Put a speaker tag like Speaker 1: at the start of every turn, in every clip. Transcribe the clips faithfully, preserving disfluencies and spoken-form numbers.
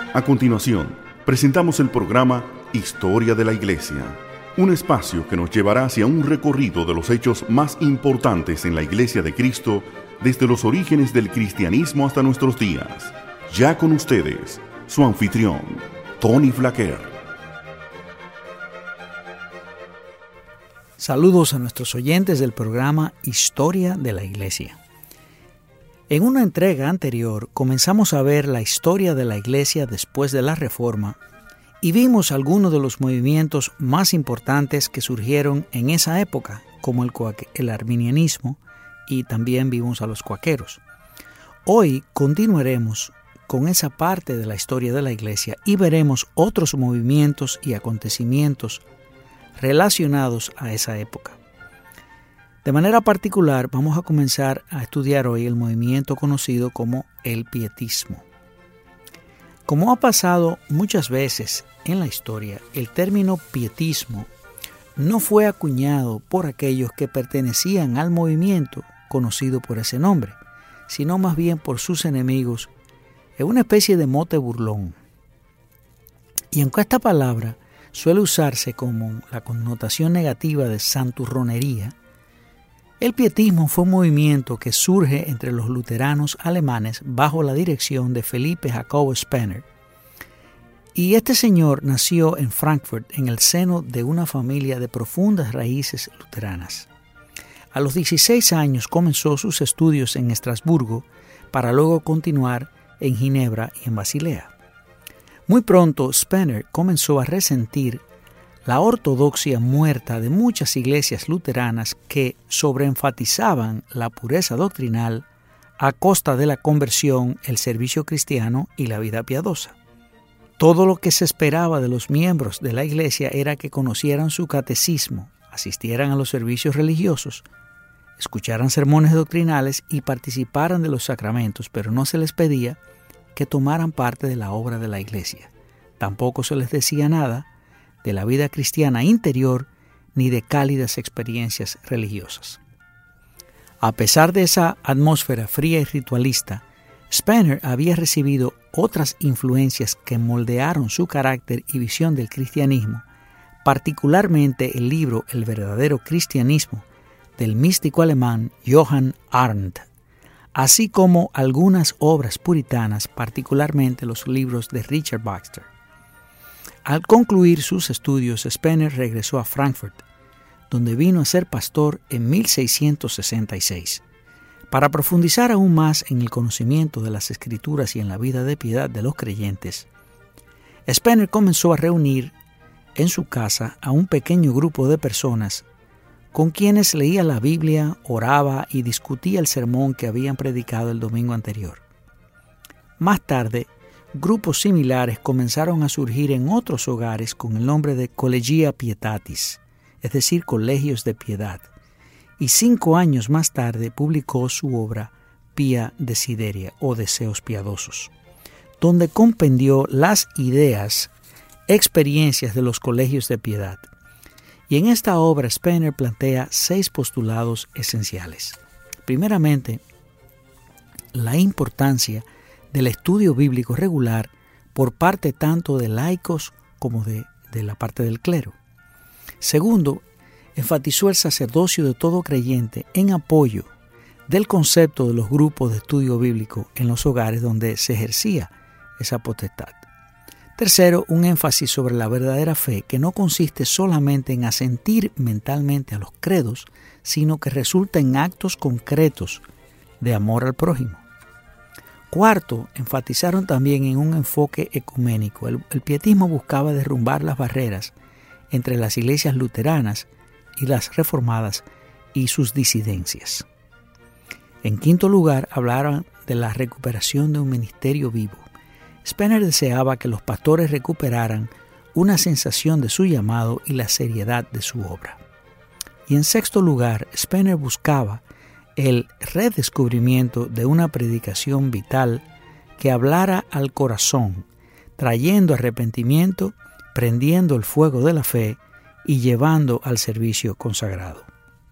Speaker 1: A continuación, presentamos el programa Historia de la Iglesia, un espacio que nos llevará hacia un recorrido de los hechos más importantes en la Iglesia de Cristo desde los orígenes del cristianismo hasta nuestros días. Ya con ustedes, su anfitrión, Tony Flaquer.
Speaker 2: Saludos a nuestros oyentes del programa Historia de la Iglesia. En una entrega anterior comenzamos a ver la historia de la Iglesia después de la Reforma y vimos algunos de los movimientos más importantes que surgieron en esa época, como el, el arminianismo, y también vimos a los cuáqueros. Hoy continuaremos con esa parte de la historia de la Iglesia y veremos otros movimientos y acontecimientos relacionados a esa época. De manera particular, vamos a comenzar a estudiar hoy el movimiento conocido como el pietismo. Como ha pasado muchas veces en la historia, el término pietismo no fue acuñado por aquellos que pertenecían al movimiento conocido por ese nombre, sino más bien por sus enemigos, en una especie de mote burlón. Y aunque esta palabra suele usarse como la connotación negativa de santurronería, el pietismo fue un movimiento que surge entre los luteranos alemanes bajo la dirección de Felipe Jacobo Spener. Y este señor nació en Frankfurt en el seno de una familia de profundas raíces luteranas. A los dieciséis años comenzó sus estudios en Estrasburgo para luego continuar en Ginebra y en Basilea. Muy pronto Spener comenzó a resentir la ortodoxia muerta de muchas iglesias luteranas que sobreenfatizaban la pureza doctrinal a costa de la conversión, el servicio cristiano y la vida piadosa. Todo lo que se esperaba de los miembros de la iglesia era que conocieran su catecismo, asistieran a los servicios religiosos, escucharan sermones doctrinales y participaran de los sacramentos, pero no se les pedía que tomaran parte de la obra de la iglesia. Tampoco se les decía nada de la vida cristiana interior ni de cálidas experiencias religiosas. A pesar de esa atmósfera fría y ritualista, Spener había recibido otras influencias que moldearon su carácter y visión del cristianismo, particularmente el libro El verdadero cristianismo del místico alemán Johann Arndt, así como algunas obras puritanas, particularmente los libros de Richard Baxter. Al concluir sus estudios, Spener regresó a Frankfurt, donde vino a ser pastor en mil seiscientos sesenta y seis. Para profundizar aún más en el conocimiento de las Escrituras y en la vida de piedad de los creyentes, Spener comenzó a reunir en su casa a un pequeño grupo de personas con quienes leía la Biblia, oraba y discutía el sermón que habían predicado el domingo anterior. Más tarde, grupos similares comenzaron a surgir en otros hogares con el nombre de Collegia Pietatis, es decir, colegios de piedad, y cinco años más tarde publicó su obra Pia Desideria o Deseos Piadosos, donde compendió las ideas, experiencias de los colegios de piedad. Y en esta obra Spener plantea seis postulados esenciales. Primeramente, la importancia del estudio bíblico regular por parte tanto de laicos como de, de la parte del clero. Segundo, enfatizó el sacerdocio de todo creyente en apoyo del concepto de los grupos de estudio bíblico en los hogares donde se ejercía esa potestad. Tercero, un énfasis sobre la verdadera fe que no consiste solamente en asentir mentalmente a los credos, sino que resulta en actos concretos de amor al prójimo. Cuarto, enfatizaron también en un enfoque ecuménico. El, el pietismo buscaba derrumbar las barreras entre las iglesias luteranas y las reformadas y sus disidencias. En quinto lugar, hablaron de la recuperación de un ministerio vivo. Spener deseaba que los pastores recuperaran una sensación de su llamado y la seriedad de su obra. Y en sexto lugar, Spener buscaba el redescubrimiento de una predicación vital que hablara al corazón, trayendo arrepentimiento, prendiendo el fuego de la fe y llevando al servicio consagrado.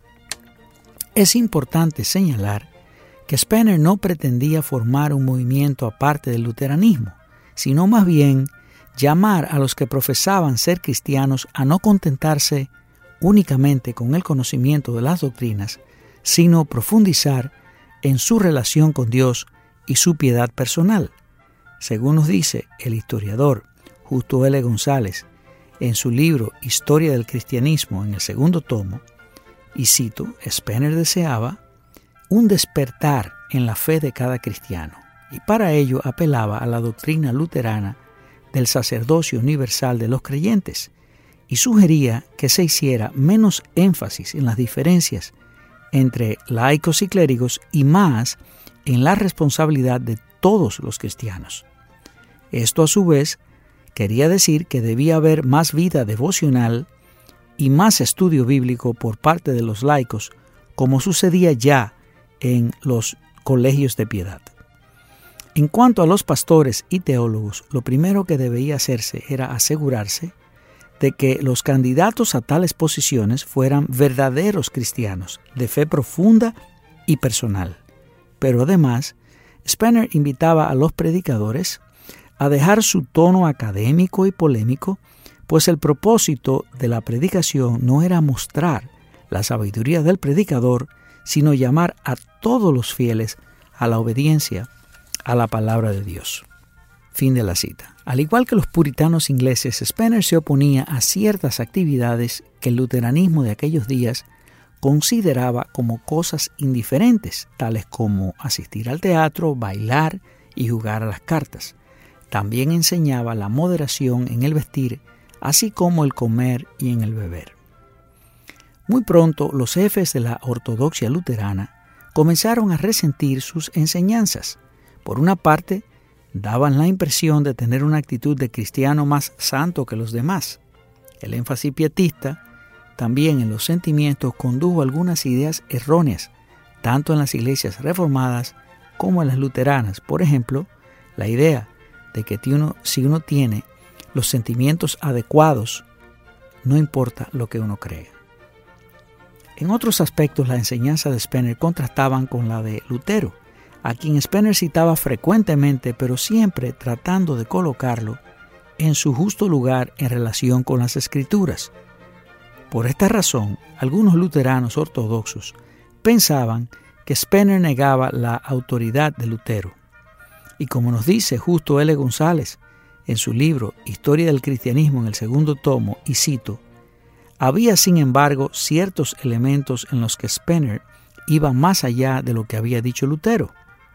Speaker 2: Es importante señalar que Spener no pretendía formar un movimiento aparte del luteranismo, sino más bien llamar a los que profesaban ser cristianos a no contentarse únicamente con el conocimiento de las doctrinas, sino profundizar en su relación con Dios y su piedad personal. Según nos dice el historiador Justo L. González en su libro Historia del Cristianismo en el segundo tomo, y cito, Spener deseaba un despertar en la fe de cada cristiano, y para ello apelaba a la doctrina luterana del sacerdocio universal de los creyentes, y sugería que se hiciera menos énfasis en las diferencias entre laicos y clérigos y más en la responsabilidad de todos los cristianos. Esto a su vez quería decir que debía haber más vida devocional y más estudio bíblico por parte de los laicos, como sucedía ya en los colegios de piedad. En cuanto a los pastores y teólogos, lo primero que debía hacerse era asegurarse de que los candidatos a tales posiciones fueran verdaderos cristianos, de fe profunda y personal. Pero además, Spener invitaba a los predicadores a dejar su tono académico y polémico, pues el propósito de la predicación no era mostrar la sabiduría del predicador, sino llamar a todos los fieles a la obediencia a la palabra de Dios. Fin de la cita. Al igual que los puritanos ingleses, Spener se oponía a ciertas actividades que el luteranismo de aquellos días consideraba como cosas indiferentes, tales como asistir al teatro, bailar y jugar a las cartas. También enseñaba la moderación en el vestir, así como el comer y en el beber. Muy pronto, los jefes de la ortodoxia luterana comenzaron a resentir sus enseñanzas. Por una parte, daban la impresión de tener una actitud de cristiano más santo que los demás. El énfasis pietista, también en los sentimientos, condujo algunas ideas erróneas, tanto en las iglesias reformadas como en las luteranas. Por ejemplo, la idea de que uno, si uno tiene los sentimientos adecuados, no importa lo que uno cree. En otros aspectos, la enseñanza de Spener contrastaban con la de Lutero, a quien Spener citaba frecuentemente, pero siempre tratando de colocarlo en su justo lugar en relación con las Escrituras. Por esta razón, algunos luteranos ortodoxos pensaban que Spener negaba la autoridad de Lutero. Y como nos dice Justo L. González en su libro Historia del Cristianismo en el segundo tomo, y cito, había sin embargo ciertos elementos en los que Spener iba más allá de lo que había dicho Lutero.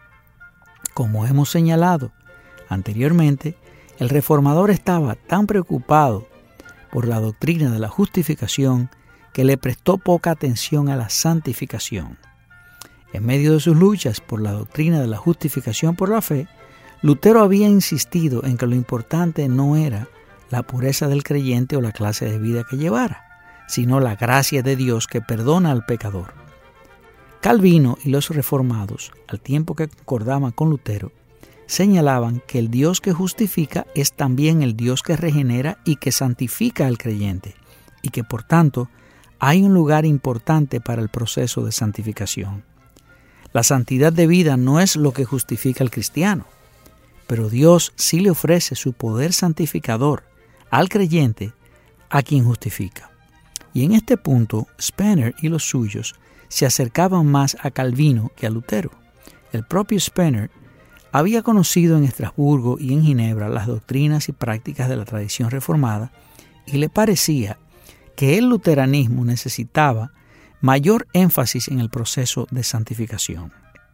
Speaker 2: Como hemos señalado anteriormente, el reformador estaba tan preocupado por la doctrina de la justificación que le prestó poca atención a la santificación. En medio de sus luchas por la doctrina de la justificación por la fe, Lutero había insistido en que lo importante no era la pureza del creyente o la clase de vida que llevara, sino la gracia de Dios que perdona al pecador. Calvino y los reformados, al tiempo que concordaban con Lutero, señalaban que el Dios que justifica es también el Dios que regenera y que santifica al creyente, y que por tanto hay un lugar importante para el proceso de santificación. La santidad de vida no es lo que justifica al cristiano, pero Dios sí le ofrece su poder santificador al creyente a quien justifica. Y en este punto, Spener y los suyos se acercaban más a Calvino que a Lutero. El propio Spener había conocido en Estrasburgo y en Ginebra las doctrinas y prácticas de la tradición reformada y le parecía que el luteranismo necesitaba mayor énfasis en el proceso de santificación.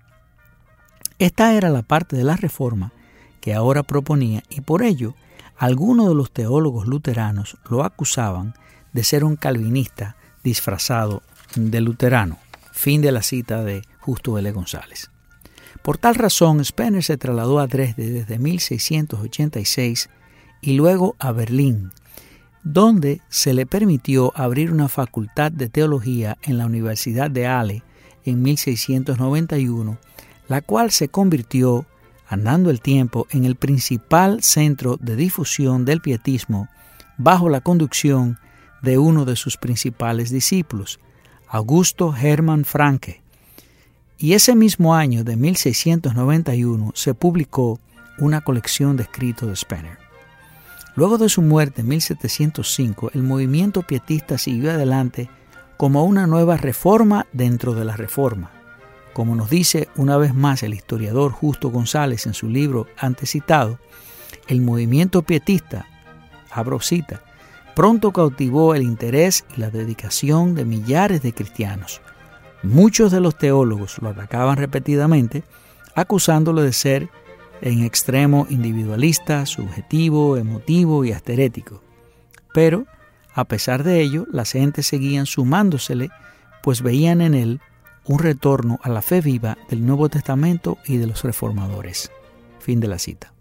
Speaker 2: Esta era la parte de la reforma que ahora proponía, y por ello algunos de los teólogos luteranos lo acusaban de ser un calvinista disfrazado de luterano. Fin de la cita de Justo L. González. Por tal razón, Spener se trasladó a Dresde desde mil seiscientos ochenta y seis y luego a Berlín, donde se le permitió abrir una facultad de teología en la Universidad de Halle en mil seiscientos noventa y uno, la cual se convirtió, andando el tiempo, en el principal centro de difusión del pietismo bajo la conducción de uno de sus principales discípulos, Augusto Hermann Francke. Y ese mismo año de mil seiscientos noventa y uno se publicó una colección de escritos de Spener. Luego de su muerte en mil setecientos cinco, el movimiento pietista siguió adelante como una nueva reforma dentro de la reforma. Como nos dice una vez más el historiador Justo González en su libro antes citado, el movimiento pietista, abro cita, pronto cautivó el interés y la dedicación de millares de cristianos. Muchos de los teólogos lo atacaban repetidamente, acusándolo de ser en extremo individualista, subjetivo, emotivo y asterético. Pero, a pesar de ello, las gentes seguían sumándosele, pues veían en él un retorno a la fe viva del Nuevo Testamento y de los reformadores. Fin de la cita.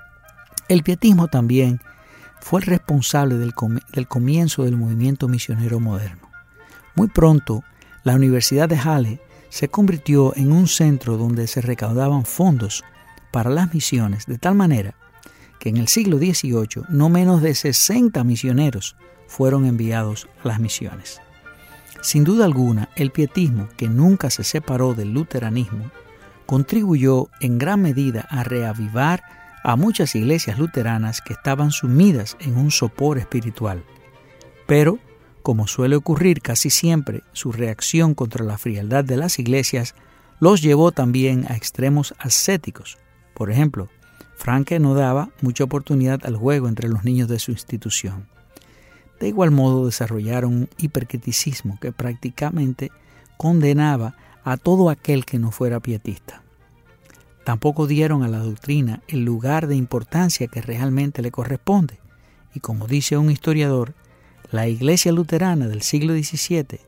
Speaker 2: El pietismo también fue el responsable del, com- del comienzo del movimiento misionero moderno. Muy pronto, la Universidad de Halle se convirtió en un centro donde se recaudaban fondos para las misiones, de tal manera que en el siglo dieciocho no menos de sesenta misioneros fueron enviados a las misiones. Sin duda alguna, el pietismo, que nunca se separó del luteranismo, contribuyó en gran medida a reavivar a muchas iglesias luteranas que estaban sumidas en un sopor espiritual. Pero, como suele ocurrir casi siempre, su reacción contra la frialdad de las iglesias los llevó también a extremos ascéticos. Por ejemplo, Francke no daba mucha oportunidad al juego entre los niños de su institución. De igual modo desarrollaron un hipercriticismo que prácticamente condenaba a todo aquel que no fuera pietista. Tampoco dieron a la doctrina el lugar de importancia que realmente le corresponde, y como dice un historiador, la Iglesia luterana del siglo diecisiete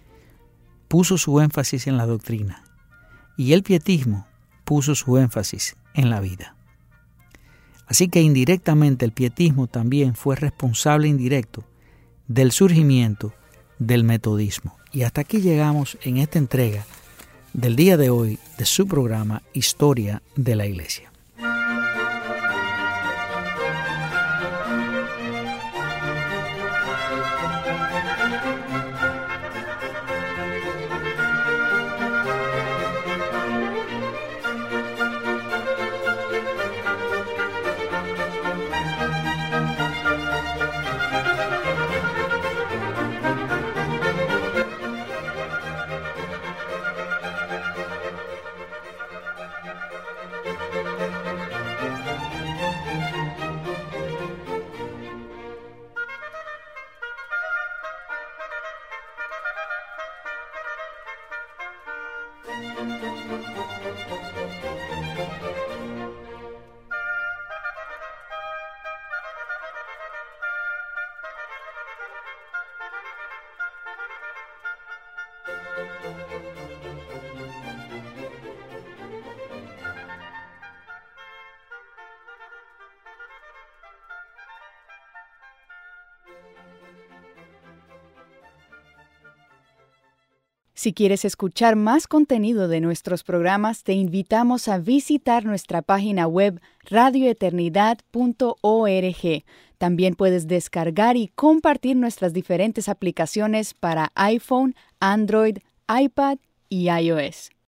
Speaker 2: puso su énfasis en la doctrina, y el pietismo puso su énfasis en la vida. Así que indirectamente el pietismo también fue responsable indirecto del surgimiento del metodismo. Y hasta aquí llegamos en esta entrega del día de hoy de su programa Historia de la Iglesia.
Speaker 3: Si quieres escuchar más contenido de nuestros programas, te invitamos a visitar nuestra página web radio eternidad punto org. También puedes descargar y compartir nuestras diferentes aplicaciones para iPhone, Android, iPad y iOS.